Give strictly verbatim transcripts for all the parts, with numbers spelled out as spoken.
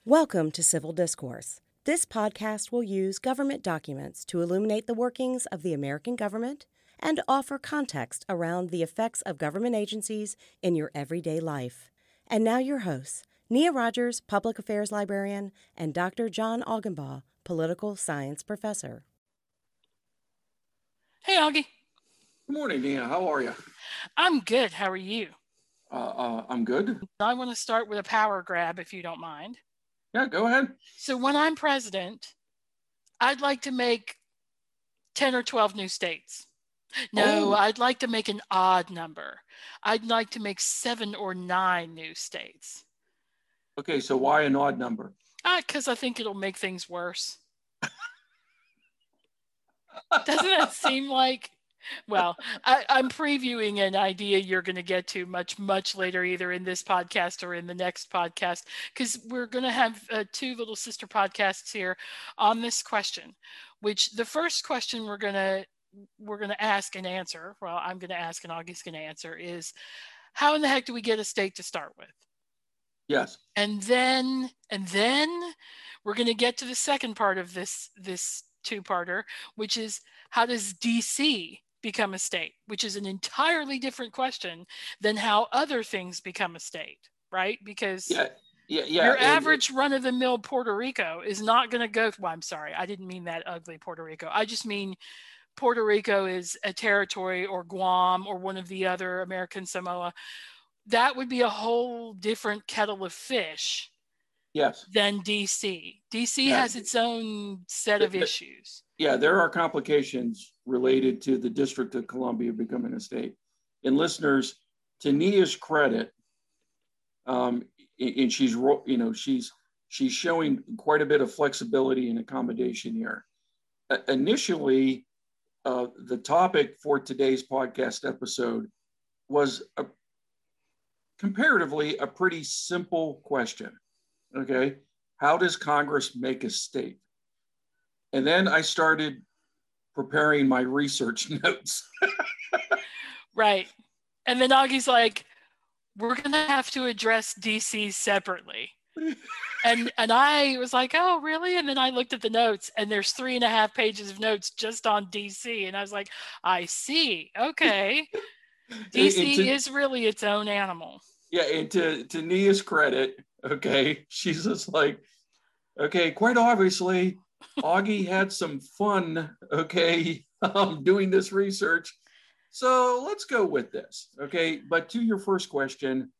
Welcome to Civil Discourse. This podcast will use government documents to illuminate the workings of the American government and offer context around the effects of government agencies in your everyday life. And now your hosts, Nia Rogers, Public Affairs Librarian, and Doctor John Augenbaugh, Political Science Professor. Hey, Augie. Good morning, Nia. How are you? I'm good. How are you? Uh, uh, I'm good. I want to start with a power grab, if you don't mind. Yeah, go ahead. So when I'm president, I'd like to make ten or twelve new states. No, Oh. I'd like to make an odd number. I'd like to make seven or nine new states. Okay, so why an odd number? Uh, because I think it'll make things worse. Doesn't that seem like... Well, I, I'm previewing an idea you're going to get to much, much later, either in this podcast or in the next podcast, because we're going to have uh, two little sister podcasts here on this question, which the first question we're going to we're going to ask and answer, well, I'm going to ask and Augie's going to answer, is how in the heck do we get a state to start with? Yes. And then, and then we're going to get to the second part of this, this two-parter, which is how does D C become a state, which is an entirely different question than how other things become a state, right? Because yeah, yeah, yeah. your and, average run-of-the-mill Puerto Rico is not going to go, well, I'm sorry, I didn't mean that ugly Puerto Rico. I just mean Puerto Rico is a territory, or Guam, or one of the other American Samoa. That would be a whole different kettle of fish. Yes. Than D C. D C yeah. has its own set of the, the, issues. Yeah, there are complications related to the District of Columbia becoming a state. And listeners, to Nia's credit, um, and she's you know she's she's showing quite a bit of flexibility and accommodation here. Uh, initially, uh, the topic for today's podcast episode was a, comparatively a pretty simple question. Okay, how does Congress make a state? And then I started preparing my research notes. Right. And then Augie's like, we're going to have to address D C separately. and and I was like, oh, really? And then I looked at the notes, and there's three and a half pages of notes just on D C. And I was like, I see. Okay. D C to, is really its own animal. Yeah. And to, to Nia's credit, okay, she's just like, okay, quite obviously, Augie had some fun, okay, um, doing this research. So let's go with this, okay? But to your first question,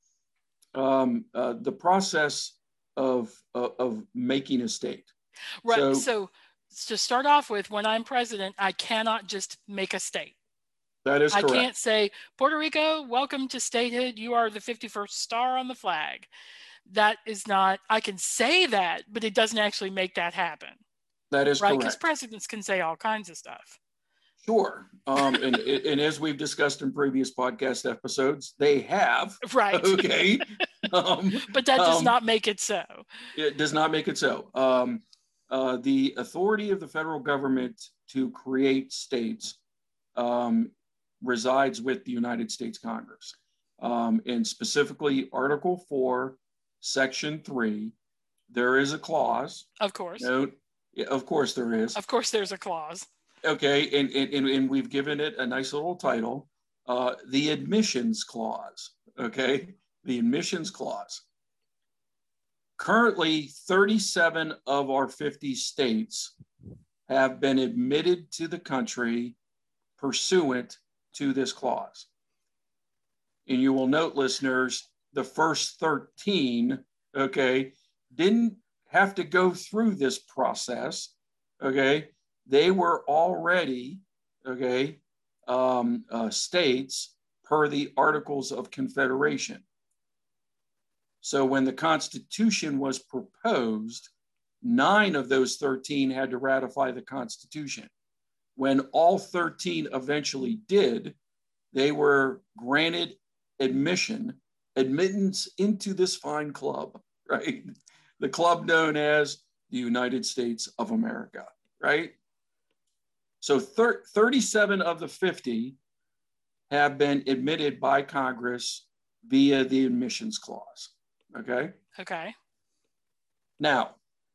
um, uh, the process of, uh, of making a state. Right, so, so to start off with, when I'm president, I cannot just make a state. That is correct. I can't say, Puerto Rico, welcome to statehood. You are the fifty-first star on the flag. That is not, I can say that, but it doesn't actually make that happen. That is right, correct. Because presidents can say all kinds of stuff. Sure. Um, and, and as we've discussed in previous podcast episodes, they have. Right. Okay. Um, but that does um, not make it so. It does not make it so. Um, uh, the authority of the federal government to create states um, resides with the United States Congress. Um, and specifically Article four, Section three, there is a clause. Of course. Note, yeah, of course there is. Of course there's a clause. Okay, and, and, and we've given it a nice little title, uh, the admissions clause, okay? The admissions clause. Currently, thirty-seven of our fifty states have been admitted to the country pursuant to this clause. And you will note, listeners, the first thirteen, okay, didn't have to go through this process, okay? They were already, okay, um, uh, states per the Articles of Confederation. So when the Constitution was proposed, nine of those thirteen had to ratify the Constitution. When all thirteen eventually did, they were granted admission, admittance into this fine club, right? The club known as the United States of America, right? So thir- thirty-seven of the fifty have been admitted by Congress via the admissions clause, okay? Okay. Now,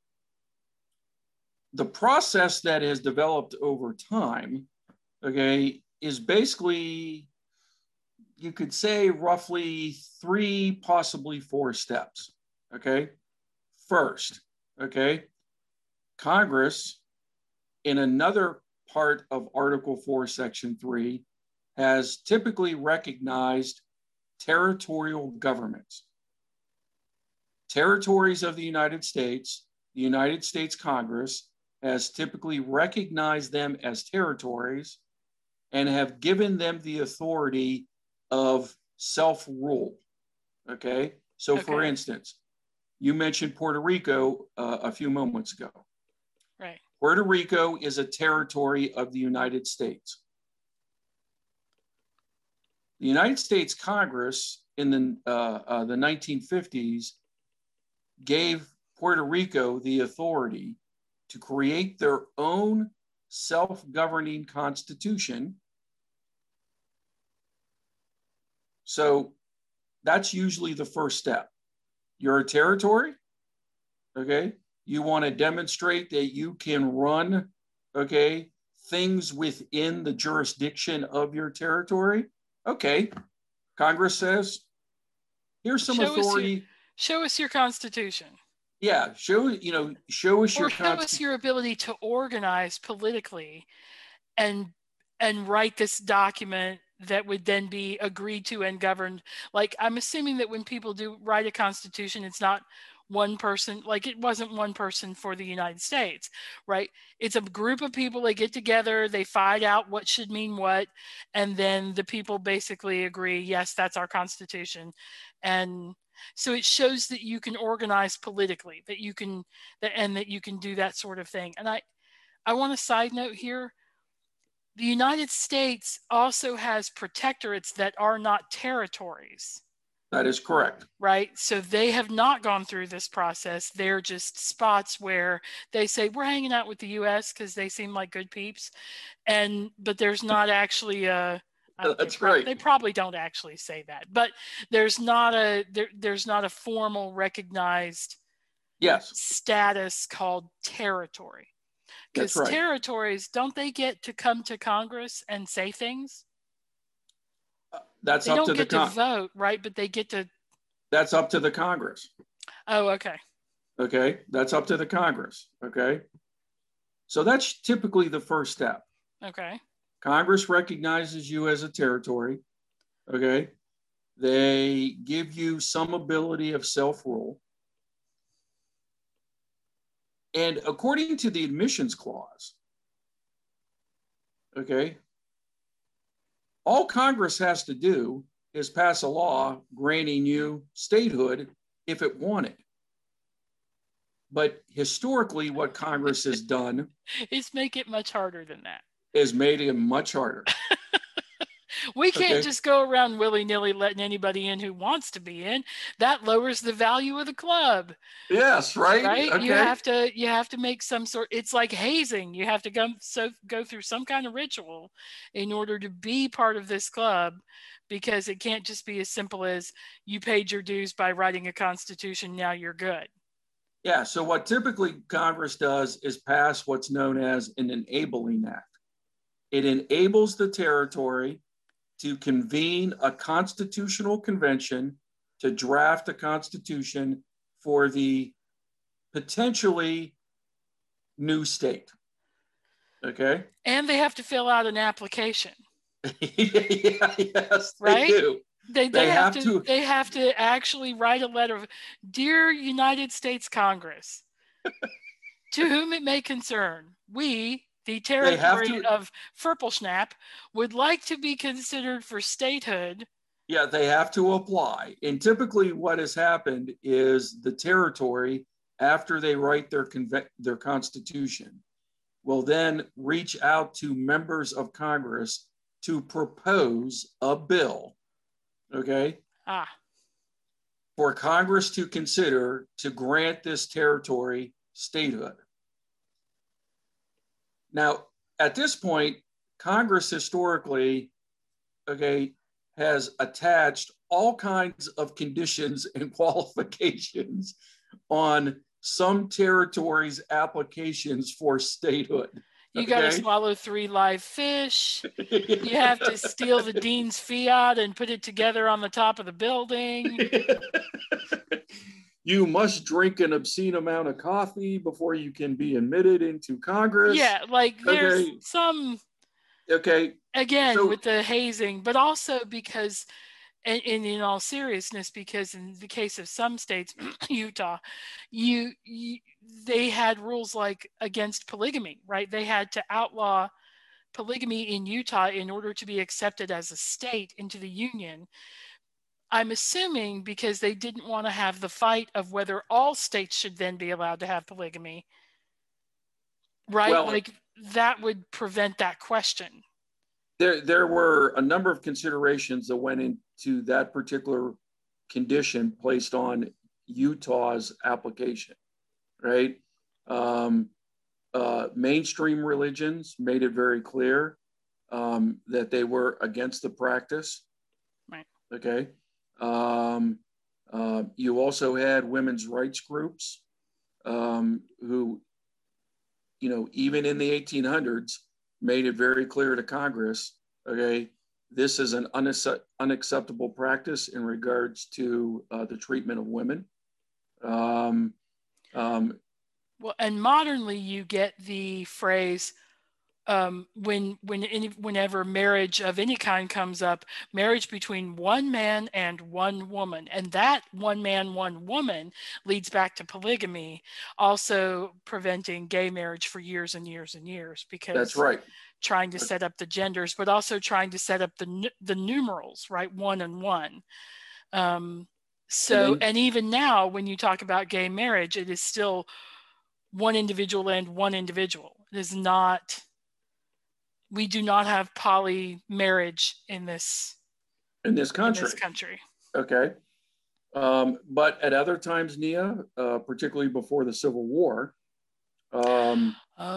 the process that has developed over time, okay, is basically, you could say roughly three, possibly four steps, okay? First, okay, Congress, in another part of Article four, Section three, has typically recognized territorial governments. Territories of the United States, the United States Congress has typically recognized them as territories and have given them the authority of self-rule, okay? So Okay. for instance, you mentioned Puerto Rico uh, a few moments ago. Right. Puerto Rico is a territory of the United States. The United States Congress in the, uh, uh, the nineteen fifties gave Puerto Rico the authority to create their own self-governing constitution. So that's usually the first step. You're a territory, okay? You want to demonstrate that you can run, okay, things within the jurisdiction of your territory. Okay, Congress says, here's some Show authority. Us your, show us your Constitution. Yeah, show, you know, show us or your show consti- us your ability to organize politically and and write this document that would then be agreed to and governed. Like, I'm assuming that when people do write a constitution, it's not one person, like it wasn't one person for the United States, right? It's a group of people, they get together, they find out what should mean what, and then the people basically agree, yes, that's our constitution. And so it shows that you can organize politically, that you can, that, and that you can do that sort of thing. And I, I want a side note here. The United States also has protectorates that are not territories. That is correct. Right? So they have not gone through this process. They're just spots where they say, we're hanging out with the U S because they seem like good peeps. And, but there's not actually a, That's they, right. They probably don't actually say that, but there's not a, there, there's not a formal recognized yes. status called territory. Because right. territories, don't they get to come to Congress and say things? Uh, that's they up don't to the get con- to vote, right? But they get to. That's up to the Congress. Oh, okay. Okay, that's up to the Congress. Okay, so that's typically the first step. Okay. Congress recognizes you as a territory. Okay, they give you some ability of self-rule. And according to the admissions clause, okay, all Congress has to do is pass a law granting you statehood if it wanted. But historically, what Congress has done is make it much harder than that. Is made it much harder. We can't okay. just go around willy-nilly letting anybody in who wants to be in. That lowers the value of the club. Yes, right. Right. Okay. You have to you have to make some sort. It's like hazing. You have to go so go through some kind of ritual in order to be part of this club, because it can't just be as simple as you paid your dues by writing a constitution. Now you're good. Yeah. So what typically Congress does is pass what's known as an enabling act. It enables the territory to convene a constitutional convention to draft a constitution for the potentially new state. Okay. And they have to fill out an application. yeah, yes, right? They do. They, they, they have, have to, to. They have to actually write a letter of, Dear United States Congress, to whom it may concern, we, the territory to, of Furpelschnap, would like to be considered for statehood. Yeah, they have to apply. And typically what has happened is the territory, after they write their conve- their constitution, will then reach out to members of Congress to propose a bill, okay, ah. for Congress to consider to grant this territory statehood. Now, at this point, Congress historically, okay, has attached all kinds of conditions and qualifications on some territories' applications for statehood. You got to swallow three live fish. You have to steal the dean's fiat and put it together on the top of the building. You must drink an obscene amount of coffee before you can be admitted into Congress. Yeah, like there's okay. some, okay. again, so, with the hazing, but also because, and, and in all seriousness, because in the case of some states, Utah, you, you they had rules like against polygamy, right? They had to outlaw polygamy in Utah in order to be accepted as a state into the union. I'm assuming because they didn't want to have the fight of whether all states should then be allowed to have polygamy, right? Well, like that would prevent that question. There, there were a number of considerations that went into that particular condition placed on Utah's application, right? Um, uh, mainstream religions made it very clear um, that they were against the practice. Right. Okay. Um, uh, you also had women's rights groups um, who, you know, even in the eighteen hundreds, made it very clear to Congress, okay, this is an unaccept- unacceptable practice in regards to uh, the treatment of women. Um, um, well, and modernly you get the phrase, um, when when any, whenever marriage of any kind comes up, marriage between one man and one woman, and that one man, one woman leads back to polygamy, also preventing gay marriage for years and years and years, because that's right. Trying to set up the genders, but also trying to set up the the numerals, right? One and one. Um, so, and, then, and even now, when you talk about gay marriage, it is still one individual and one individual. It is not. We do not have poly marriage in this in this country. In this country. Okay, um, but at other times, Nia, uh, particularly before the Civil War. Um,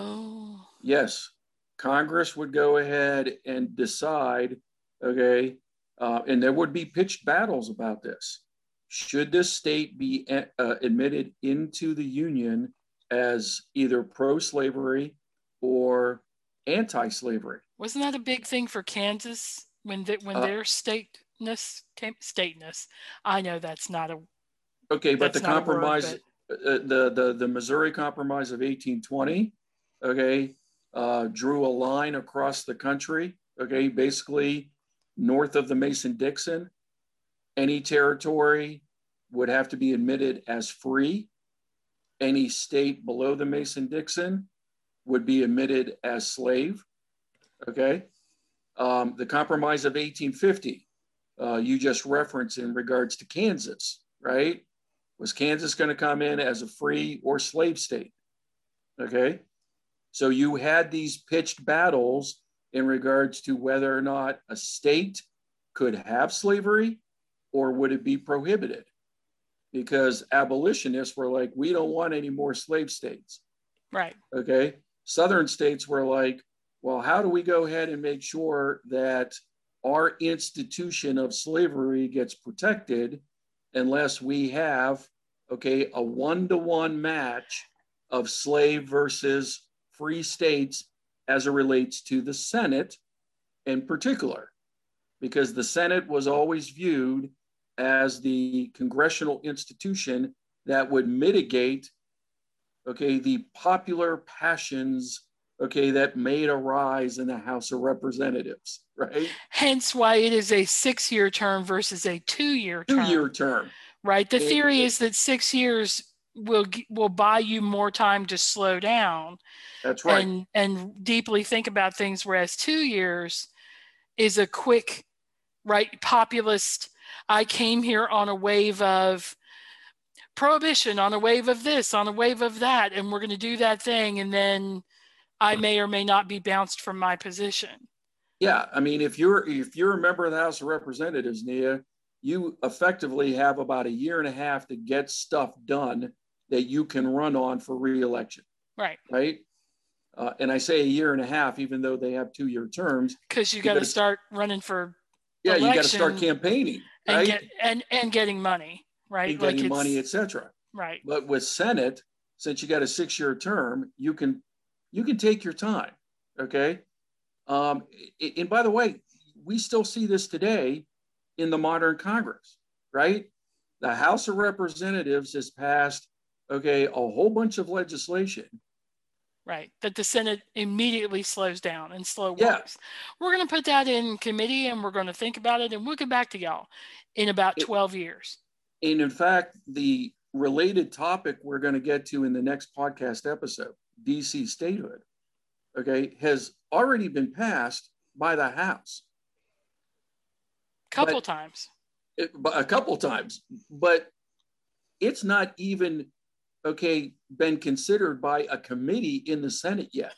oh. Yes. Congress would go ahead and decide, okay, uh, and there would be pitched battles about this. Should this state be uh, admitted into the Union as either pro-slavery or anti-slavery? Wasn't that a big thing for Kansas when the, when uh, their stateness came? Stateness. I know that's not a. Okay, but the compromise, word, but... Uh, the the the Missouri Compromise of eighteen twenty, okay. Uh, drew a line across the country, okay, basically north of the Mason-Dixon. Any territory would have to be admitted as free. Any state below the Mason-Dixon would be admitted as slave, okay? Um, the Compromise of eighteen fifty, uh, you just referenced in regards to Kansas, right? Was Kansas going to come in as a free or slave state, okay? So you had these pitched battles in regards to whether or not a state could have slavery or would it be prohibited? Because abolitionists were like, we don't want any more slave states. Right. Okay. Southern states were like, well, how do we go ahead and make sure that our institution of slavery gets protected unless we have, okay, a one-to-one match of slave versus free states as it relates to the Senate in particular, because the Senate was always viewed as the congressional institution that would mitigate, okay, the popular passions, okay, that may arise in the House of Representatives, right? Hence why it is a six-year term versus a two-year term. Two-year term. Right. The it, theory it, is that six years will will buy you more time to slow down. That's right. And, and deeply think about things, whereas two years is a quick, right, populist, I came here on a wave of prohibition, on a wave of this, on a wave of that, and we're going to do that thing, and then I may or may not be bounced from my position. Yeah, I mean, if you're if you're a member of the House of Representatives, Nia, you effectively have about a year and a half to get stuff done that you can run on for re-election. Right. Right. Uh, and I say a year and a half, even though they have two-year terms. Because you got to start running for yeah, you got to start campaigning, right? And, get, and and getting money, right? And getting like money, et cetera. Right. But with Senate, since you got a six-year term, you can you can take your time. Okay. Um, and by the way, we still see this today in the modern Congress, right? The House of Representatives has passed, okay, a whole bunch of legislation. Right, that the Senate immediately slows down and slow walks. Yeah. We're going to put that in committee and we're going to think about it and we'll get back to y'all in about twelve it, years. And in fact, the related topic we're going to get to in the next podcast episode, D C statehood, okay, has already been passed by the House. Couple but, times. It, a couple times, but it's not even, okay, been considered by a committee in the Senate yet.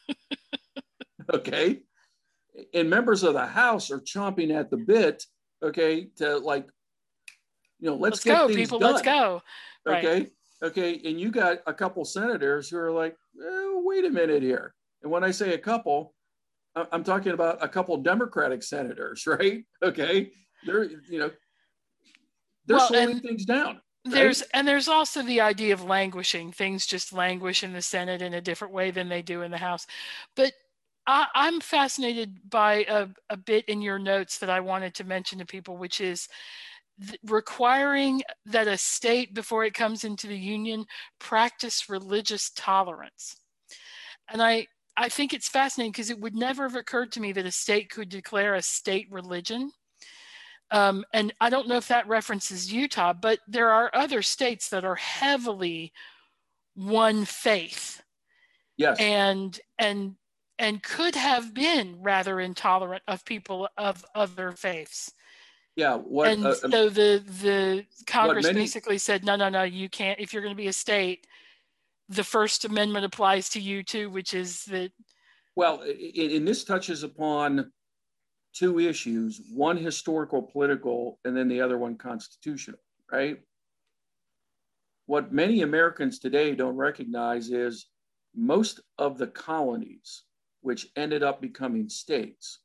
Okay. And members of the House are chomping at the bit, okay, to like, you know, let's, let's get go, things people, done. Let's go. Right. Okay. Okay. And you got a couple senators who are like, oh, wait a minute here. And when I say a couple, I'm talking about a couple Democratic senators, right? Okay. They're, you know, they're well, slowing things down. Right? There's and there's also the idea of languishing. Things just languish in the Senate in a different way than they do in the House. But I, I'm fascinated by a, a bit in your notes that I wanted to mention to people, which is th- requiring that a state, before it comes into the union, practice religious tolerance. And I, I think it's fascinating because it would never have occurred to me that a state could declare a state religion. Um, and I don't know if that references Utah, but there are other states that are heavily one faith. Yes. And and and could have been rather intolerant of people of other faiths. Yeah. What, and uh, so the the Congress many, basically said, no, no, no, you can't. If you're going to be a state, the First Amendment applies to you too, which is that. Well, and this touches upon two issues, one historical, political, and then the other one constitutional, right? What many Americans today don't recognize is most of the colonies, which ended up becoming states,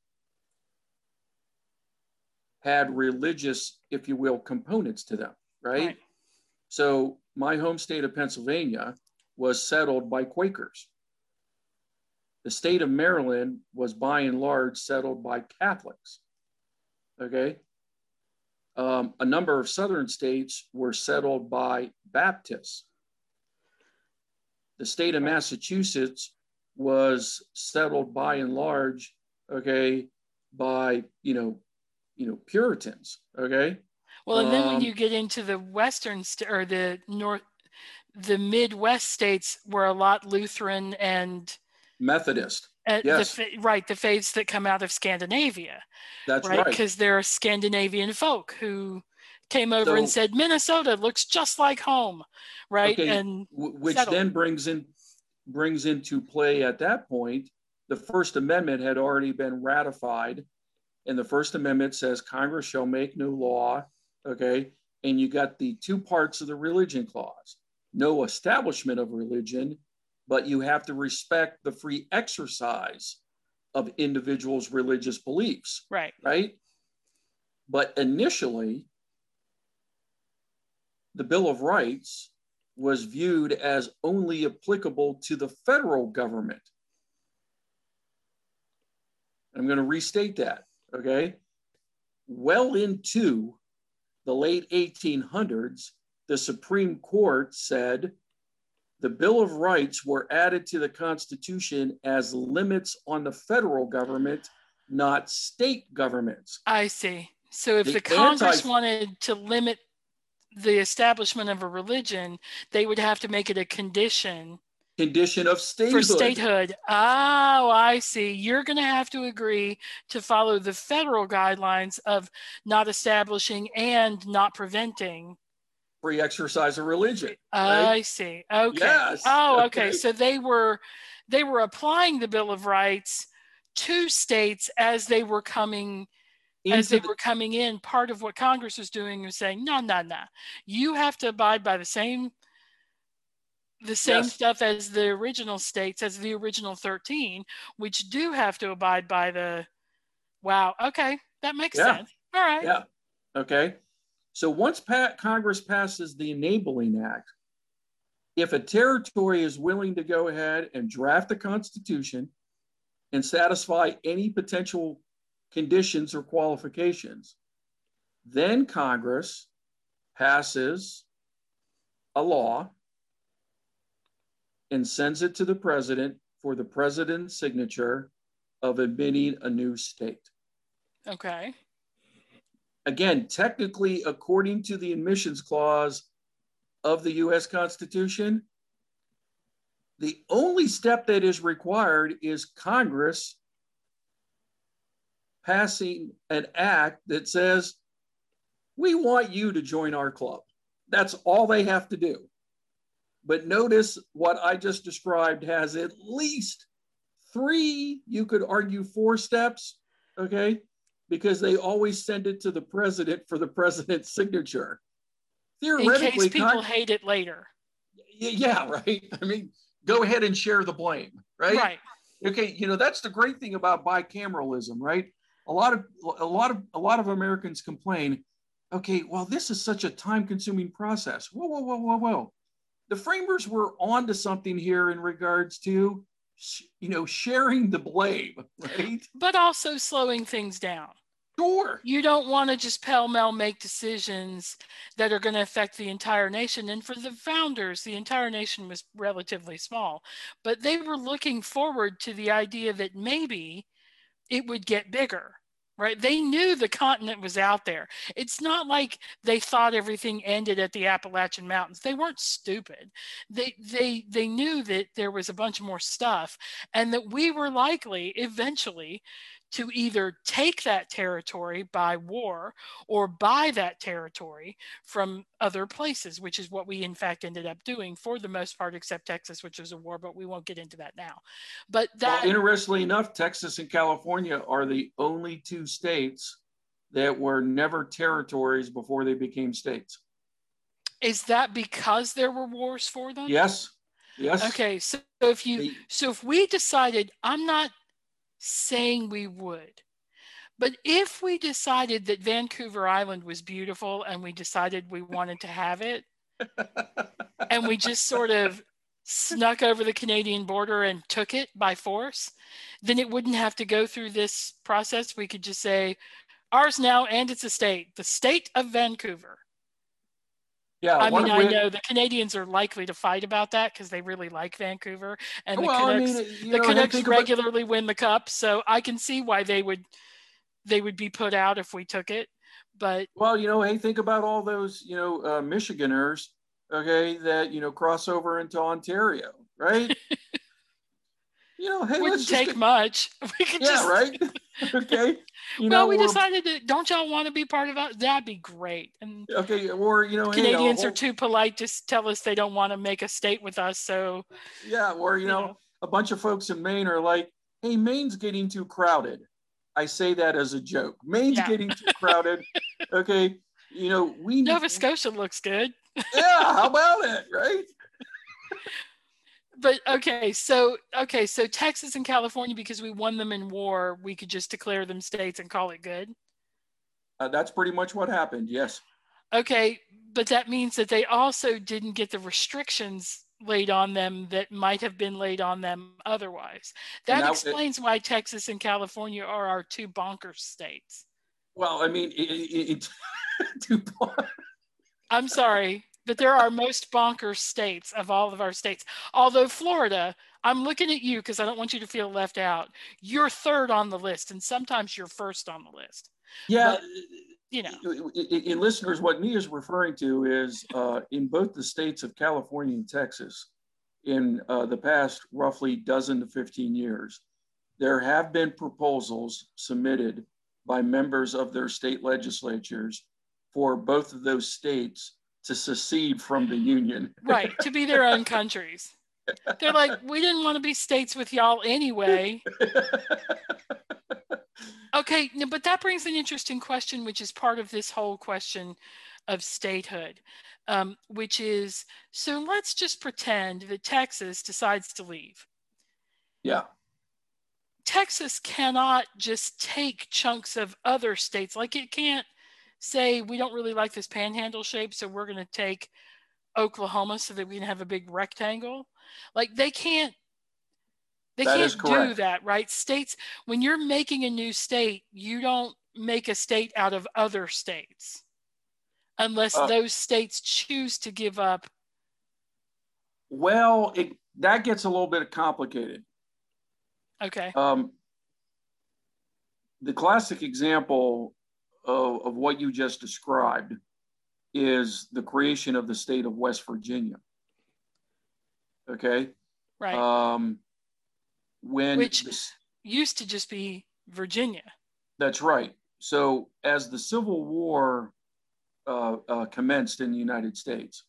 had religious, if you will, components to them, right? right? So my home state of Pennsylvania was settled by Quakers. The state of Maryland was by and large settled by Catholics, okay? Um, a number of southern states were settled by Baptists. The state of Massachusetts was settled by and large, okay, by, you know, you know, Puritans, okay? Well, and then um, when you get into the Western st- or the North, the Midwest states were a lot Lutheran and Methodist. Uh, yes. The, right, the faiths that come out of Scandinavia. That's right. Because right? there are Scandinavian folk who came over so, and said, Minnesota looks just like home, right? Okay, and w- which settled. then brings in brings into play at that point, the First Amendment had already been ratified, and the First Amendment says Congress shall make no law, okay? And you got the two parts of the religion clause, no establishment of religion, but you have to respect the free exercise of individuals' religious beliefs. Right. Right. But initially, the Bill of Rights was viewed as only applicable to the federal government. I'm going to restate that. Okay. Well into the late eighteen hundreds, the Supreme Court said, the Bill of Rights were added to the Constitution as limits on the federal government, not state governments. I see. So if the, the Congress anti- wanted to limit the establishment of a religion, they would have to make it a condition. Condition of statehood. For statehood. Oh, I see. You're going to have to agree to follow the federal guidelines of not establishing and not preventing free exercise of religion. Right? I right? see. Okay. Yes. Oh, okay. okay. So they were they were applying the Bill of Rights to states as they were coming Into as they the, were coming in. Part of what Congress was doing was saying, no, no, no. You have to abide by the same the same yes. stuff as the original states, as the original thirteen, which do have to abide by the wow. Okay. That makes yeah. sense. All right. Yeah. Okay. So once Pat Congress passes the Enabling Act, if a territory is willing to go ahead and draft a constitution and satisfy any potential conditions or qualifications, then Congress passes a law and sends it to the president for the president's signature of admitting a new state. Okay. Again, technically, according to the admissions clause of the U S Constitution, the only step that is required is Congress passing an act that says, we want you to join our club. That's all they have to do. But notice what I just described has at least three, you could argue four steps, okay? Because they always send it to the president for the president's signature. Theoretically, in case people Con- hate it later. Yeah, right. I mean, go ahead and share the blame, right? Right. Okay, you know, that's the great thing about bicameralism, right? A lot of a lot of a lot of Americans complain, okay, well, this is such a time-consuming process. Whoa, whoa, whoa, whoa, whoa. The framers were onto something here in regards to, you know, sharing the blame, right? But also slowing things down. Sure. You don't want to just pell-mell make decisions that are going to affect the entire nation. And for the founders, the entire nation was relatively small, but they were looking forward to the idea that maybe it would get bigger, right? They knew the continent was out there. It's not like they thought everything ended at the Appalachian Mountains. They weren't stupid. They, they, they knew that there was a bunch more stuff and that we were likely eventually to either take that territory by war or buy that territory from other places, which is what we in fact ended up doing for the most part, except Texas, which was a war, but we won't get into that now. But that, well, interestingly enough, Texas and California are the only two states that were never territories before they became states. Is that because there were wars for them? Yes. Yes. Okay. So if you, the, so if we decided, I'm not saying we would, but if we decided that Vancouver Island was beautiful and we decided we wanted to have it and we just sort of snuck over the Canadian border and took it by force, then it wouldn't have to go through this process. We could just say ours now, and it's a state, the state of Vancouver. Yeah, I mean, I we, know the Canadians are likely to fight about that because they really like Vancouver, and the well, Canucks, I mean, the know, Canucks regularly about, win the cup. So I can see why they would they would be put out if we took it. But well, you know, hey, think about all those, you know, uh, Michiganers, okay, that you know cross over into Ontario, right? You know, hey, wouldn't let's take just, much. We could yeah, just, right. Okay. You well, know, we or, decided to. Don't y'all want to be part of that? That'd be great. And okay, or you know, Canadians hey, are too polite to tell us they don't want to make a state with us. So yeah, or you, you know, know, a bunch of folks in Maine are like, "Hey, Maine's getting too crowded." I say that as a joke. Maine's yeah. getting too crowded. Okay, you know, we Nova Scotia looks good. Yeah, how about it, right? But okay, so okay, so Texas and California, because we won them in war, we could just declare them states and call it good. Uh, that's pretty much what happened. Yes. Okay, but that means that they also didn't get the restrictions laid on them that might have been laid on them otherwise. That now, explains it, why Texas and California are our two bonkers states. Well, I mean, it, it, it, two bon- I'm sorry. But they're our most bonkers states of all of our states. Although Florida, I'm looking at you because I don't want you to feel left out. You're third on the list, and sometimes you're first on the list. Yeah, but, you know. In listeners, what Nia is referring to is uh, in both the states of California and Texas, in uh, the past roughly dozen to fifteen years, there have been proposals submitted by members of their state legislatures for both of those states to secede from the union. Right, to be their own countries. They're like, we didn't want to be states with y'all anyway. Okay, but that brings an interesting question, which is part of this whole question of statehood, um, which is, so let's just pretend that Texas decides to leave. Yeah. Texas cannot just take chunks of other states. Like it can't say, we don't really like this panhandle shape, so we're going to take Oklahoma so that we can have a big rectangle. Like they can't, they That is can't do correct. that, right? States, when you're making a new state, you don't make a state out of other states unless Uh, those states choose to give up. well, it, that gets a little bit complicated. Okay. Um, the classic example of, of what you just described is the creation of the state of West Virginia. Okay. Right. Um, when Which this, used to just be Virginia. That's right. So as the Civil War uh, uh, commenced in the United States,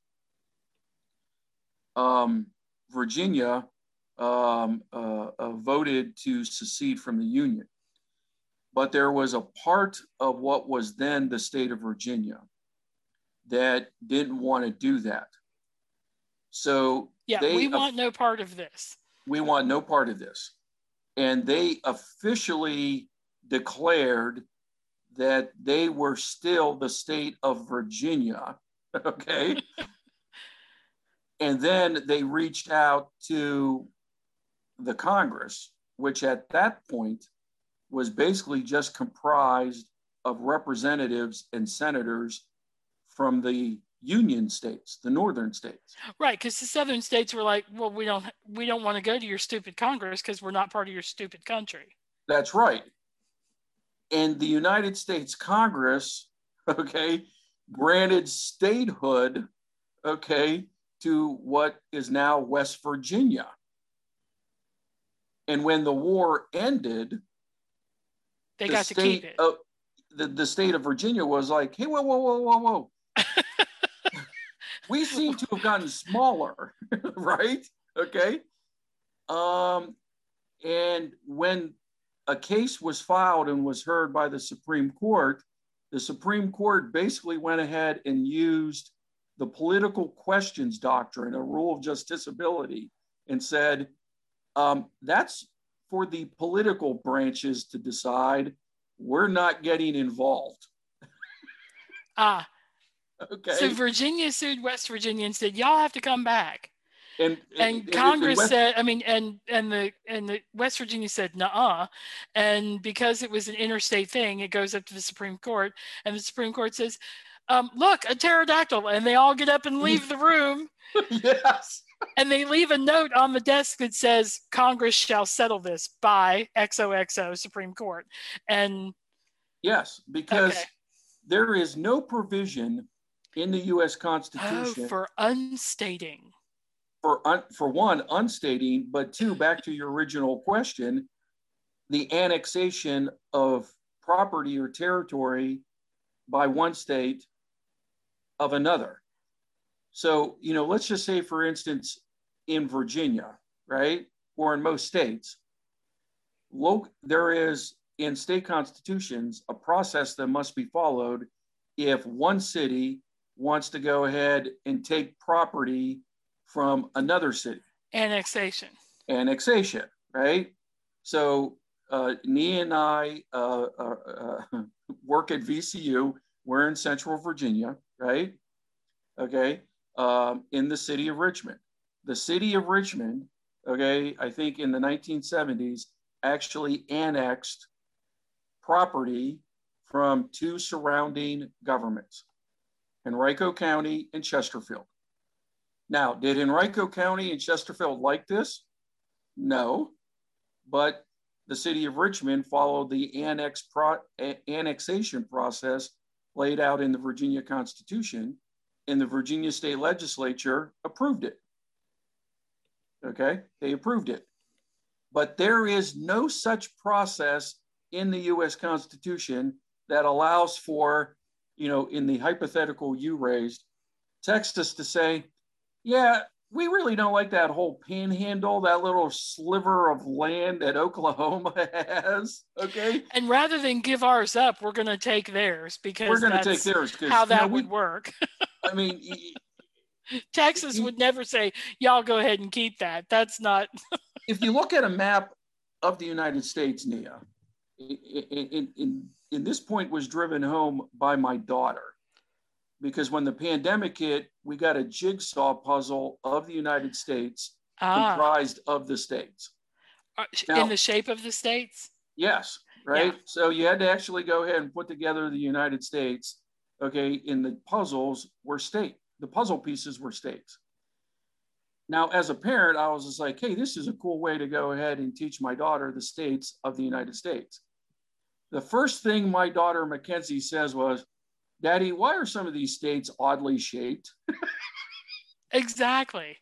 um, Virginia um, uh, uh, voted to secede from the Union. But there was a part of what was then the state of Virginia that didn't want to do that. So yeah, they, we want no part of this. We want no part of this. And they officially declared that they were still the state of Virginia, okay? And then they reached out to the Congress, which at that point was basically just comprised of representatives and senators from the Union states, the northern states. Right, because the southern states were like, well, we don't we don't want to go to your stupid Congress because we're not part of your stupid country. That's right. And the United States Congress, okay, granted statehood, okay, to what is now West Virginia. And when the war ended, they the got to keep it. Of, the, the state of Virginia was like, hey, whoa, whoa, whoa, whoa, whoa. We seem to have gotten smaller, right? Okay. Um, and when a case was filed and was heard by the Supreme Court, the Supreme Court basically went ahead and used the political questions doctrine, a rule of justiciability, and said, um, that's for the political branches to decide. We're not getting involved. Ah. Okay. So Virginia sued West Virginia and said, y'all have to come back. And, and, and Congress and West, said, I mean, and and the and the West Virginia said, nuh-uh. And because it was an interstate thing, it goes up to the Supreme Court, and the Supreme Court says, um, look, a pterodactyl, and they all get up and leave the room. Yes. And they leave a note on the desk that says, Congress shall settle this by X O X O Supreme Court. And yes, because okay. There is no provision in the U S Constitution oh, for unstating. For, un, for one, unstating, but two, back to your original question, the annexation of property or territory by one state of another. So, you know, let's just say, for instance, in Virginia, right, or in most states, local, there is in state constitutions a process that must be followed if one city wants to go ahead and take property from another city. Annexation. Annexation, right? So uh, Nee and I uh, uh, uh, work at V C U. We're in Central Virginia, right? Okay, um, in the city of Richmond. The city of Richmond, okay, I think in the nineteen seventies, actually annexed property from two surrounding governments, Henrico County and Chesterfield. Now, did Henrico County and Chesterfield like this? No, but the city of Richmond followed the annex pro a annexation process laid out in the Virginia Constitution, and the Virginia State Legislature approved it. Okay, they approved it. But there is no such process in the U S Constitution that allows for, you know, in the hypothetical you raised, Texas to say, yeah, we really don't like that whole panhandle, that little sliver of land that Oklahoma has, okay? And rather than give ours up, we're going to take theirs because we're going to take theirs how that you know, would we, work. I mean, Texas would never say, y'all go ahead and keep that. That's not. If you look at a map of the United States, Nia, in, in, in, in this point was driven home by my daughter, because when the pandemic hit, we got a jigsaw puzzle of the United States Ah, comprised of the states. uh, Now, in the shape of the states? yes, right? Yeah. So you had to actually go ahead and put together the United States, okay, in the puzzles were state. The puzzle pieces were states. Now, as a parent, I was just like, hey, this is a cool way to go ahead and teach my daughter the states of the United States. The first thing my daughter Mackenzie says was, Daddy, why are some of these states oddly shaped? Exactly.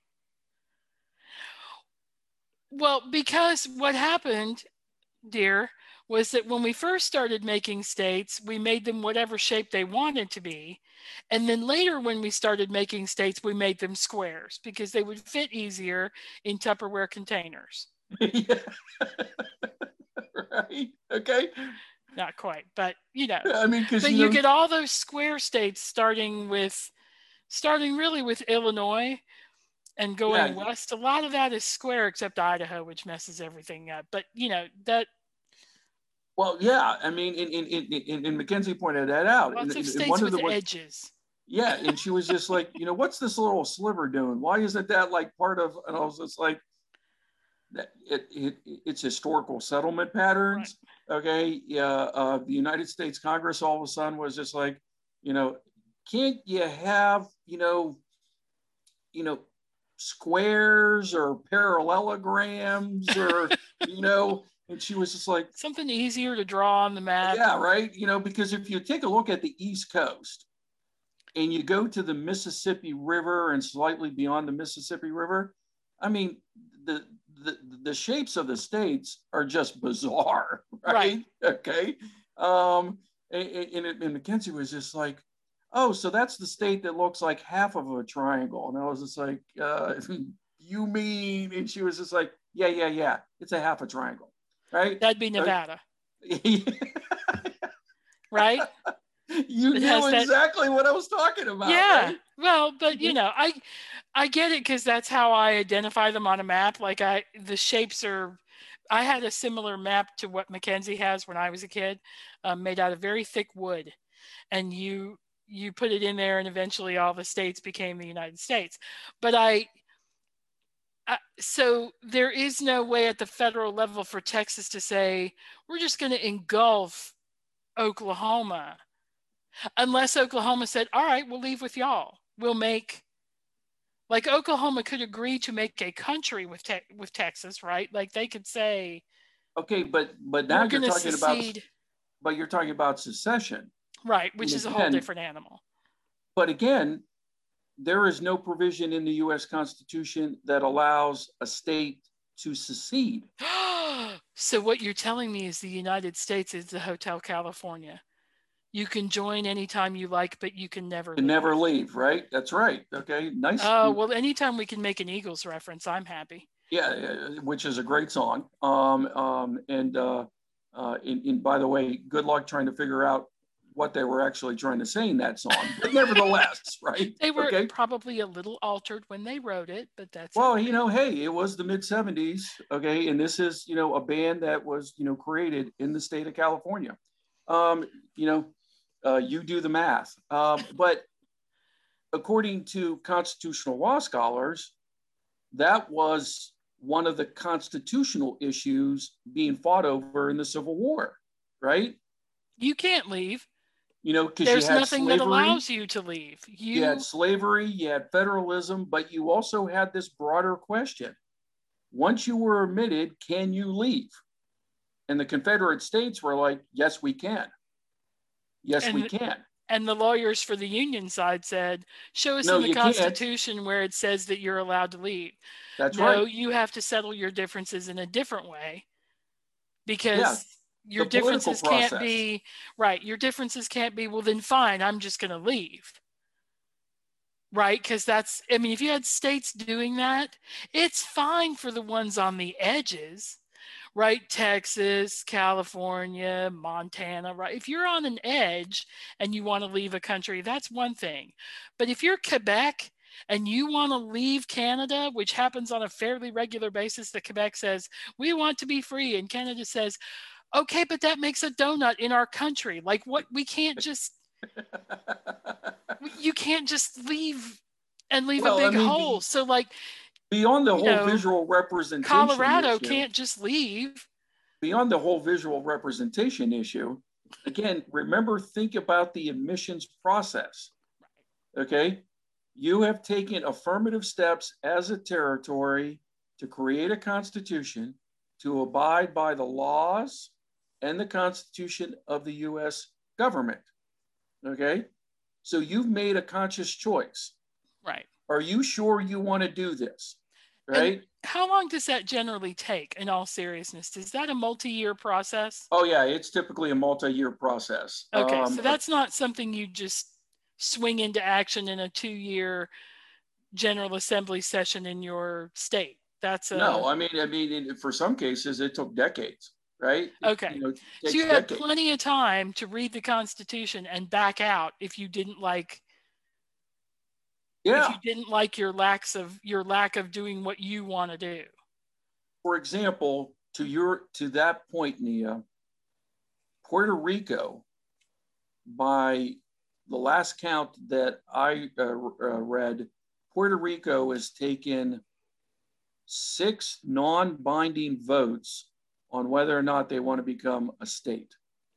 Well, because what happened, dear, was that when we first started making states, we made them whatever shape they wanted to be. And then later, when we started making states, we made them squares because they would fit easier in Tupperware containers. Yeah. Right. Okay. Not quite, but you know. I mean, because but you, you know, get all those square states starting with, starting really with Illinois and going yeah. west. A lot of that is square, except Idaho, which messes everything up. But you know that. Well, yeah. I mean, and, and, and, and Mackenzie pointed that out. Lots and, of and states one with of the, edges. Yeah, and she was just like, you know, what's this little sliver doing? Why isn't that like part of? And I was just like, that it, it it's historical settlement patterns. Right. Okay, yeah. Uh, the United States Congress all of a sudden was just like, you know, can't you have, you know, you know, squares or parallelograms or, you know, and she was just like, something easier to draw on the map. Yeah, right. You know, because if you take a look at the East Coast and you go to the Mississippi River and slightly beyond the Mississippi River, I mean, the the, the shapes of the states are just bizarre, right? right. Okay. Um, and, and, and Mackenzie was just like, oh, so that's the state that looks like half of a triangle. And I was just like, uh, you mean? And she was just like, yeah, yeah, yeah. It's a half a triangle, right? That'd be Nevada. Uh, right? You it knew exactly that... what I was talking about. Yeah. Right? Well, but you know, I I get it because that's how I identify them on a map. Like I the shapes are I had a similar map to what Mackenzie has when I was a kid, um, made out of very thick wood. And you you put it in there and eventually all the states became the United States. But I Uh, so there is no way at the federal level for Texas to say, we're just going to engulf Oklahoma. Unless Oklahoma said, all right, we'll leave with y'all. We'll make, like Oklahoma could agree to make a country with te- with Texas, right? Like they could say, okay, but but now you're talking secede. about, but you're talking about secession. Right, which and is again, a whole different animal. But again, there is no provision in the U S Constitution that allows a state to secede. So what you're telling me is the United States is the Hotel California. You can join anytime you like, but you can never can leave. never leave, right? That's right. Okay, nice. Oh, uh, well, anytime we can make an Eagles reference, I'm happy. Yeah, which is a great song. Um, um, and, uh, uh, and, and by the way, good luck trying to figure out what they were actually trying to say in that song, but nevertheless, right? They were okay. probably a little altered when they wrote it, but that's well, okay. You know, hey, it was the mid seventies, okay, and this is, you know, a band that was, you know, created in the state of California. Um, you know, uh, you do the math, um, but according to constitutional law scholars, that was one of the constitutional issues being fought over in the Civil War, right? You can't leave. You know, because there's you had nothing slavery, that allows you to leave. You... you had slavery, you had federalism, but you also had this broader question. Once you were admitted, can you leave? And the Confederate States were like, yes, we can. Yes, and, we can. And the lawyers for the Union side said, show us no, in the you Constitution can't. where it says that you're allowed to leave. That's no, right. No, you have to settle your differences in a different way because... Yeah. Your The differences process. can't be, right, your differences can't be, well, then fine, I'm just going to leave. Right? Because that's, I mean, if you had states doing that, it's fine for the ones on the edges, right? Texas, California, Montana, right? If you're on an edge and you want to leave a country, that's one thing. But if you're Quebec and you want to leave Canada, which happens on a fairly regular basis, that Quebec says, we want to be free, and Canada says, okay, but that makes a donut in our country. Like what, we can't just, You can't just leave and leave Well, a big I mean, hole. be, So like beyond the you whole know, visual representation Colorado issue, can't just leave. beyond the whole visual representation issue, again, remember, think about the admissions process. Okay. You have taken affirmative steps as a territory to create a constitution, to abide by the laws and the Constitution of the U S government. Okay. So you've made a conscious choice. Right. Are you sure you want to do this? Right. And how long does that generally take, in all seriousness? Is that a multi-year process? Oh, yeah. It's typically a multi-year process. Okay. Um, So that's not something you just swing into action in a two-year General Assembly session in your state. That's a no, I mean, I mean, for some cases, it took decades, right? okay. You know, So you had decades. plenty of time to read the Constitution and back out if you didn't like. Yeah. If you didn't like your lacks of your lack of doing what you want to do. For example, to your to that point, Nia, Puerto Rico, by the last count that I uh, uh, read, Puerto Rico has taken six non-binding votes on whether or not they want to become a state.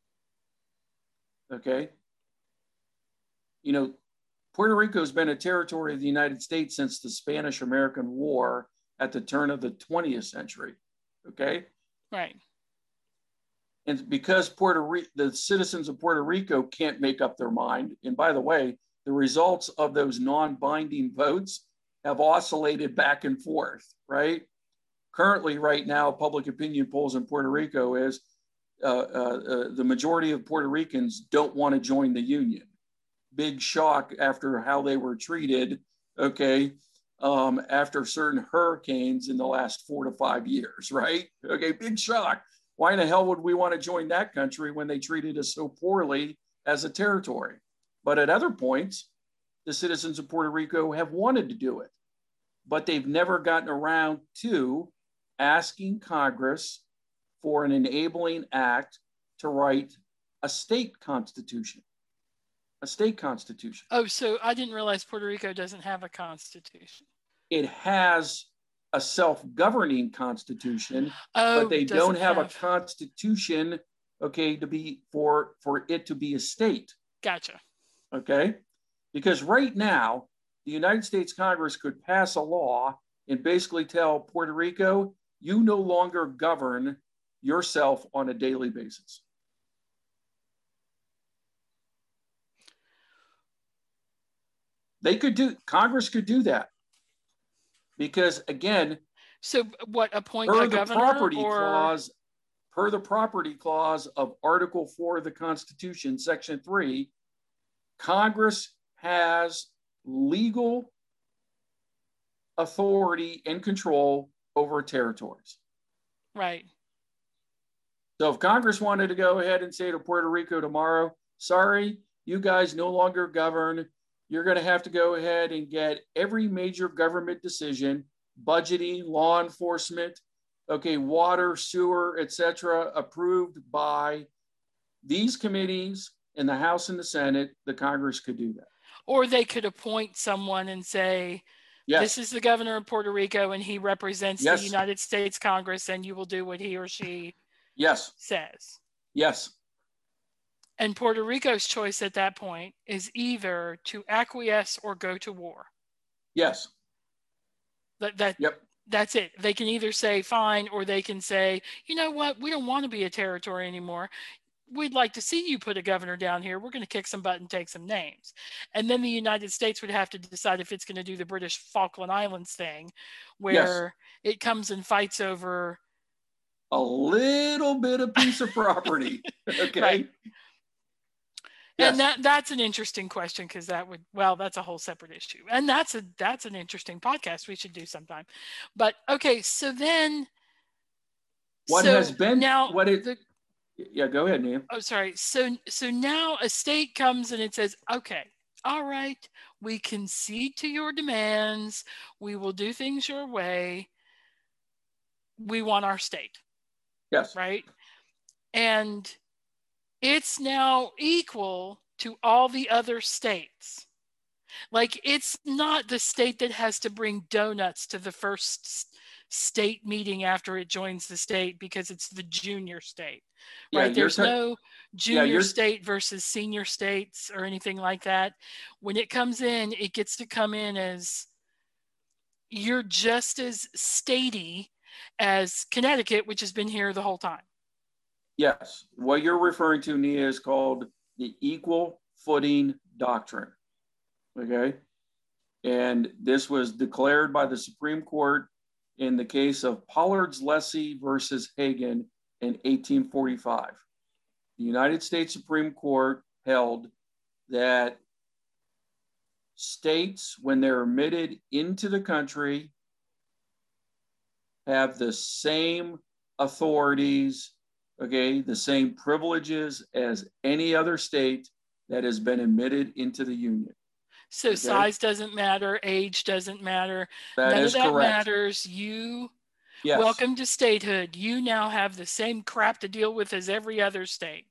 Okay. You know, Puerto Rico has been a territory of the United States since the Spanish-American War at the turn of the twentieth century. Okay. Right. And because Puerto Rico, the citizens of Puerto Rico can't make up their mind. And by the way, the results of those non-binding votes have oscillated back and forth, right? Currently, right now, public opinion polls in Puerto Rico is uh, uh, uh, the majority of Puerto Ricans don't want to join the union. Big shock after how they were treated, okay, um, after certain hurricanes in the last four to five years, right? Okay, big shock. Why in the hell would we want to join that country when they treated us so poorly as a territory? But at other points, the citizens of Puerto Rico have wanted to do it, but they've never gotten around to asking Congress for an enabling act to write a state constitution. A state constitution. Oh, so I didn't realize Puerto Rico doesn't have a constitution. It has a self-governing constitution, oh, but they don't have, have a constitution, okay, to be for for it to be a state. Gotcha. Okay, because right now the United States Congress could pass a law and basically tell Puerto Rico, you no longer govern yourself on a daily basis. They could do, Congress could do that. Because again, so what, appoint per a the governor property or clause, per the property clause of Article four of the Constitution, Section three, Congress has legal authority and control over territories. Right. So if Congress wanted to go ahead and say to Puerto Rico tomorrow, sorry, you guys no longer govern. You're going to have to go ahead and get every major government decision, budgeting, law enforcement, okay, water, sewer, et cetera, approved by these committees in the House and the Senate. The Congress could do that. Or they could appoint someone and say, yes, this is the governor of Puerto Rico and he represents yes. the United States Congress, and you will do what he or she yes. says. Yes. And Puerto Rico's choice at that point is either to acquiesce or go to war. Yes. That, that, yep. That's it. They can either say fine, or they can say, you know what, we don't want to be a territory anymore. We'd like to see you put a governor down here. We're going to kick some butt and take some names. And then the United States would have to decide if it's going to do the British Falkland Islands thing, where yes. it comes and fights over a little bit of piece of property. Okay. Right. Yes. And that that's an interesting question, because that would, well, that's a whole separate issue. And that's a that's an interesting podcast we should do sometime. But okay, so then what so has been now what it the, yeah, go ahead, Neil. Oh, sorry. So so now a state comes and it says, okay, all right, we concede to your demands. We will do things your way. We want our state. Yes. Right. And it's now equal to all the other states. Like, it's not the state that has to bring donuts to the first state meeting after it joins the state because it's the junior state, Yeah, right? you're There's ta- no junior yeah, you're state versus senior states or anything like that. When it comes in, it gets to come in as you're just as statey as Connecticut, which has been here the whole time. yes. What you're referring to, Nia, is called the equal footing doctrine. Okay. And this was declared by the Supreme Court in the case of Pollard's Lessee versus Hagan in eighteen forty-five. The United States Supreme Court held that states, when they're admitted into the country, have the same authorities, okay, the same privileges as any other state that has been admitted into the Union. So Okay. size doesn't matter, age doesn't matter. That None of is that correct. matters. You Yes. welcome to statehood. You now have the same crap to deal with as every other state.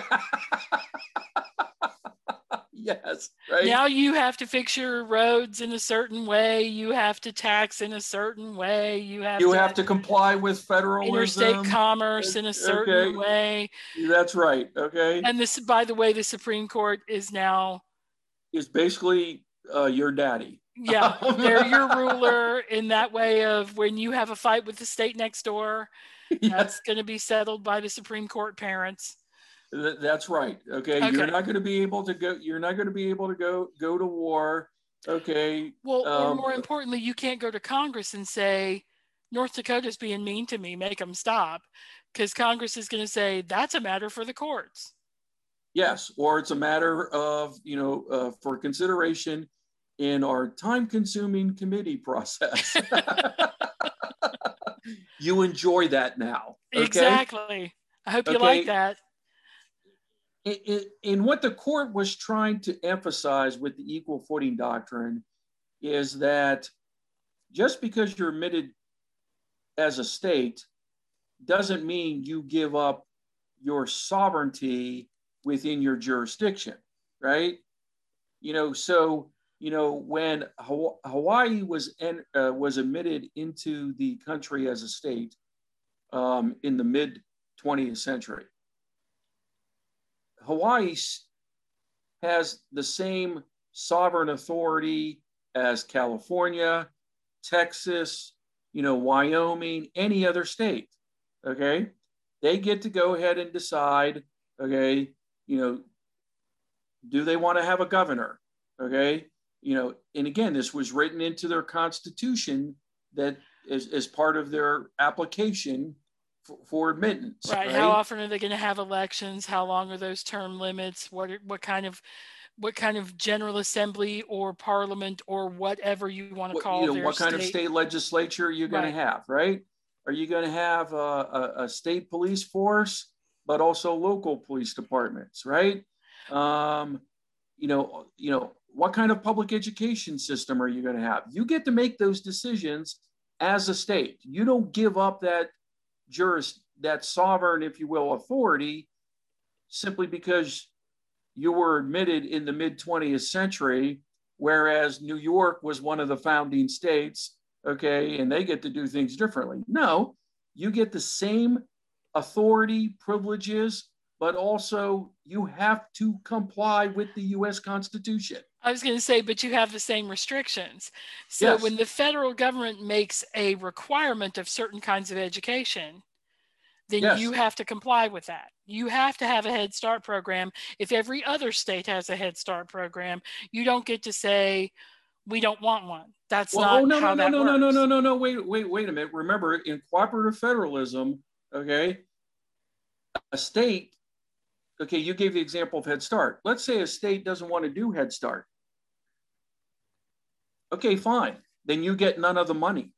Yes, right. Now you have to fix your roads in a certain way. You have to tax in a certain way. You have You to have to comply with federalism. interstate commerce in a certain Okay. way. That's right. Okay. And this, by the way, the Supreme Court is now, Is basically uh, your daddy. yeah, they're your ruler in that way of when you have a fight with the state next door, Yes, that's going to be settled by the Supreme Court parents. th- that's right. Okay. Okay. You're not going to be able to go. You're not going to be able to go go to war. Okay. Well, or Um, more importantly, you can't go to Congress and say, North Dakota's being mean to me, make them stop. Because Congress is going to say, that's a matter for the courts. Yes, or it's a matter of, you know, uh, for consideration in our time-consuming committee process. You enjoy that now. Okay? Exactly. I hope you Okay. like that. In, in, in what the court was trying to emphasize with the equal footing doctrine is that just because you're admitted as a state doesn't mean you give up your sovereignty within your jurisdiction, right? You know, so, you know, when Hawaii was en- uh, was admitted into the country as a state um, in the mid twentieth century, Hawaii has the same sovereign authority as California, Texas, you know, Wyoming, any other state, okay? They get to go ahead and decide, okay, you know, do they want to have a governor? Okay. You know, and again, this was written into their constitution that is, as part of their application for, for admittance. Right. Right. How often are they going to have elections? How long are those term limits? What are, what kind of what kind of general assembly or parliament or whatever you want to What, call you know, their what kind state? of state legislature are you going Right. to have? Right. Are you going to have a, a, a state police force, but also local police departments? Right. Um, you know, you know, what kind of public education system are you going to have? You get to make those decisions as a state. You don't give up that juris, that sovereign, if you will, authority simply because you were admitted in the mid twentieth century, whereas New York was one of the founding states, okay, and they get to do things differently. No, you get the same authority, privileges, but also you have to comply with the U S Constitution. I was going to say, but you have the same restrictions. So Yes. when the federal government makes a requirement of certain kinds of education, then Yes. you have to comply with that. You have to have a Head Start program. If every other state has a Head Start program, you don't get to say, we don't want one. That's Well, not oh, no, how no, that no, works. no, no, no, no, no, wait, wait, wait a minute. Remember, in cooperative federalism, okay, a state, okay, you gave the example of Head Start. Let's say a state doesn't want to do Head Start. Okay, fine. Then you get none of the money.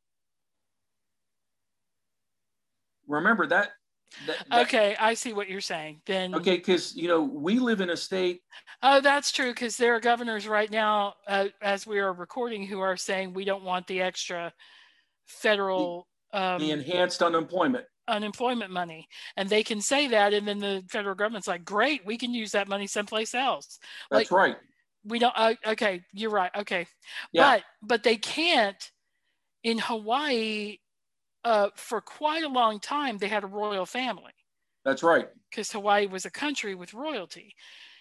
Remember that. that, that Okay, I see what you're saying. Then okay, because, you know, we live in a state. Oh, that's true, because there are governors right now, uh, as we are recording, who are saying we don't want the extra federal The um, enhanced unemployment. unemployment money, and they can say that, and then the federal government's like, great, we can use that money someplace else. That's like, right. We don't, uh, okay, you're right. Okay. Yeah. But, but they can't in Hawaii, uh, for quite a long time, they had a royal family. That's right. Because Hawaii was a country with royalty.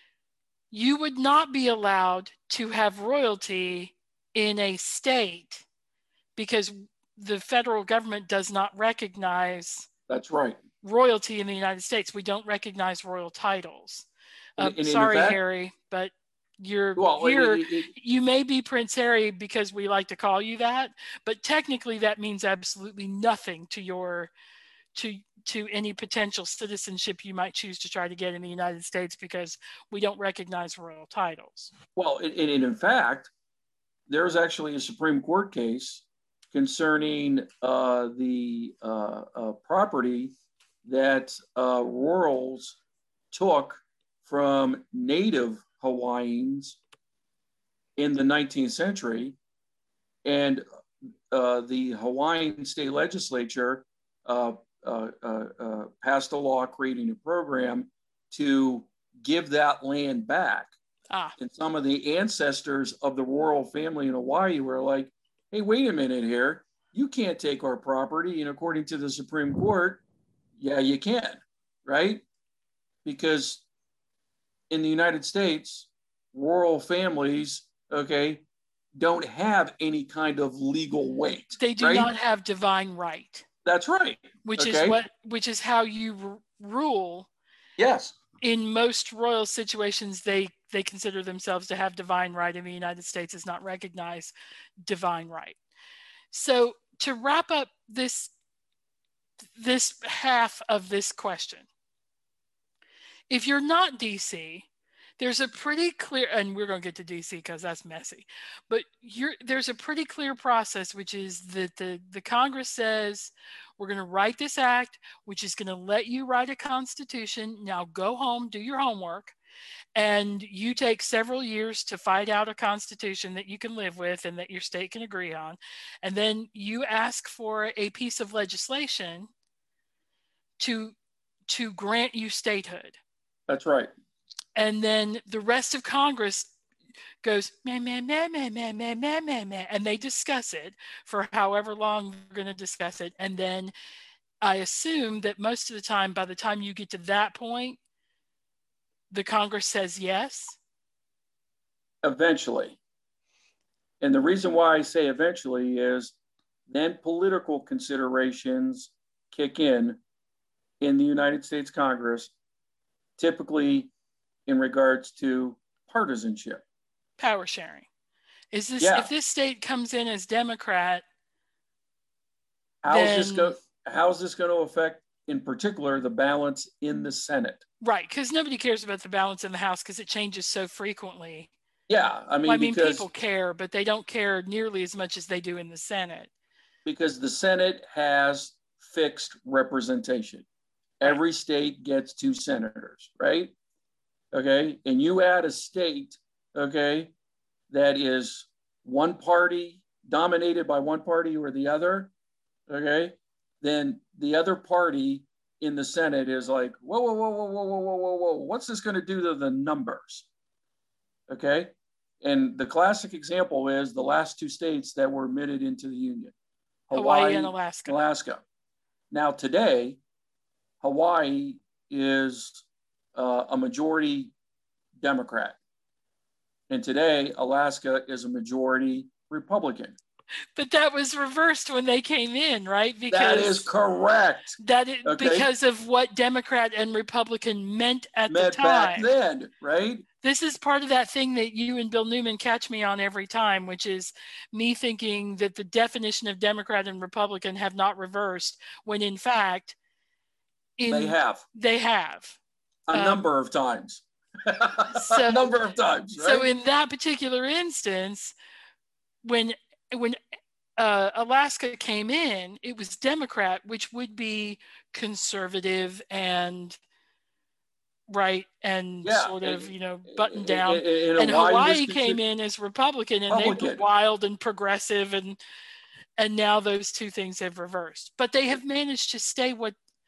You would not be allowed to have royalty in a state because the federal government does not recognize That's right. royalty in the United States. We don't recognize royal titles. Uh, And- and in sorry, fact- Harry, but you're Well, here. it- it- You may be Prince Harry because we like to call you that, but technically that means absolutely nothing to your to to any potential citizenship you might choose to try to get in the United States because we don't recognize royal titles. Well, and, and in fact, there's actually a Supreme Court case concerning uh, the uh, uh, property that uh, royals took from native Hawaiians in the nineteenth century. And uh, the Hawaiian state legislature uh, uh, uh, uh, passed a law creating a program to give that land back. Ah. And some of the ancestors of the royal family in Hawaii were like, hey, wait a minute here. You can't take our property. And according to the Supreme Court, yeah, you can, right? Because in the United States, royal families, okay, don't have any kind of legal weight. They do right? not have divine right. That's right. Which okay? is what which is how you r- rule. Yes. In most royal situations, they they consider themselves to have divine right. In the United States, is not recognize divine right. So to wrap up this this half of this question, if you're not D C, there's a pretty clear, and we're going to get to D C because that's messy, but you're, there's a pretty clear process, which is that the, the Congress says, we're going to write this act, which is going to let you write a constitution. Now go home, do your homework, and you take several years to fight out a constitution that you can live with and that your state can agree on. And then you ask for a piece of legislation to, to grant you statehood. That's right. And then the rest of Congress goes, meh, meh, meh, meh, meh, meh, meh, meh, meh, and they discuss it for however long they're going to discuss it. And then I assume that most of the time, by the time you get to that point, the Congress says yes. Eventually. And the reason why I say eventually is then political considerations kick in in the United States Congress, typically in regards to partisanship. Power sharing. Is this, yeah. if this state comes in as Democrat, how's then, this go, how's this going to affect in particular the balance in the Senate? Right, because nobody cares about the balance in the House because it changes so frequently. Yeah, I mean, well, I mean, because, people care, but they don't care nearly as much as they do in the Senate. Because the Senate has fixed representation. Right. Every state gets two senators, right? Okay, and you add a state, okay, that is one party, dominated by one party or the other, okay, then the other party in the Senate is like, whoa, whoa, whoa, whoa, whoa, whoa, whoa, whoa, whoa, what's this going to do to the numbers? Okay, and the classic example is the last two states that were admitted into the Union, Hawaii, Hawaii and Alaska. Alaska. Now today, Hawaii is uh, a majority Democrat. And today, Alaska is a majority Republican. But that was reversed when they came in, right? Because that is correct. That it, okay. Because of what Democrat and Republican meant at meant the time. Back then, right? This is part of that thing that you and Bill Newman catch me on every time, which is me thinking that the definition of Democrat and Republican have not reversed, when in fact, in, they have. They have. A um, number of times. So, a number of times, right? So in that particular instance, when when uh, Alaska came in, it was Democrat, which would be conservative and right and yeah, sort of, and, you know, buttoned down. And, and, and Hawaii came in as Republican, and Republican. they were wild and progressive, and and now those two things have reversed. But they have managed to stay what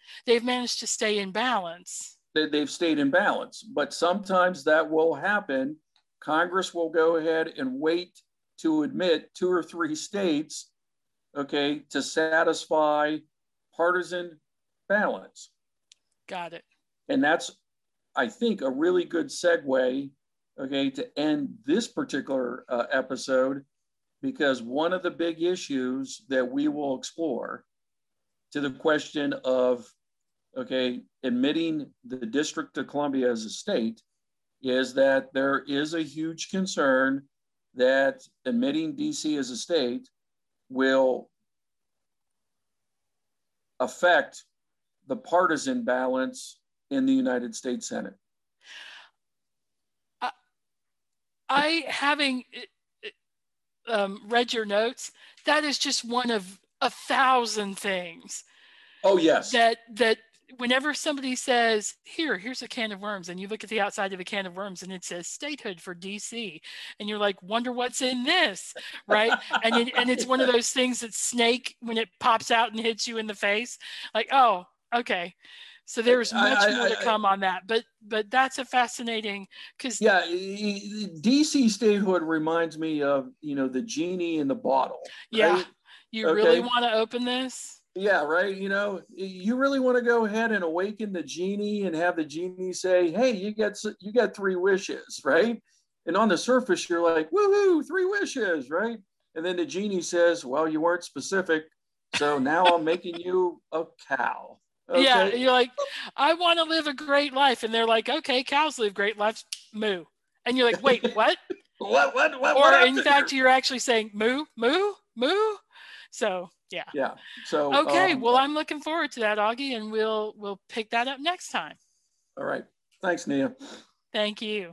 they've managed to stay in balance. They, they've stayed in balance, but sometimes that will happen. Congress will go ahead and wait to admit two or three states, okay, to satisfy partisan balance. Got it. And that's, I think, a really good segue, okay, to end this particular uh, episode, because one of the big issues that we will explore to the question of, okay, admitting the District of Columbia as a state is that there is a huge concern that admitting D C as a state will affect the partisan balance in the United States Senate. I, I having um, read your notes, that is just one of a thousand things. Oh, yes. That that whenever somebody says, here, here's a can of worms, and you look at the outside of a can of worms and it says statehood for D C, and you're like, wonder what's in this, right? and it, and it's one of those things that snake, when it pops out and hits you in the face, like, oh, okay. So there's much I, I, more to come I, on that, but but that's a fascinating, because yeah, D C statehood reminds me of, you know, the genie in the bottle. Right? Yeah, you okay. really want to open this? Yeah, right. You know, you really want to go ahead and awaken the genie and have the genie say, "Hey, you got you got three wishes," right? And on the surface, you're like, "Woohoo, three wishes," right? And then the genie says, "Well, you weren't specific, so now I'm making you a cow." Okay? Yeah, you're like, "I want to live a great life," and they're like, "Okay, cows live great lives, moo." And you're like, "Wait, what?" what? What? What? Or what in fact, you're actually saying moo, moo, moo. So. Yeah. Yeah. So okay. Um, well, I'm looking forward to that, Augie, and we'll we'll pick that up next time. All right. Thanks, Nia. Thank you.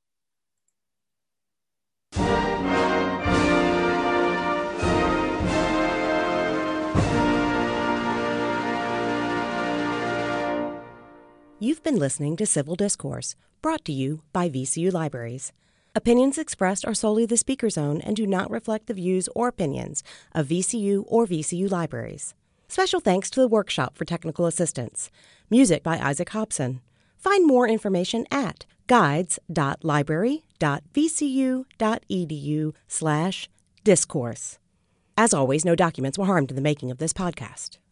You've been listening to Civil Discourse, brought to you by V C U Libraries. Opinions expressed are solely the speaker's own and do not reflect the views or opinions of V C U or V C U Libraries. Special thanks to the Workshop for Technical Assistance. Music by Isaac Hobson. Find more information at guides.library.vcu.edu slash discourse. As always, no documents were harmed in the making of this podcast.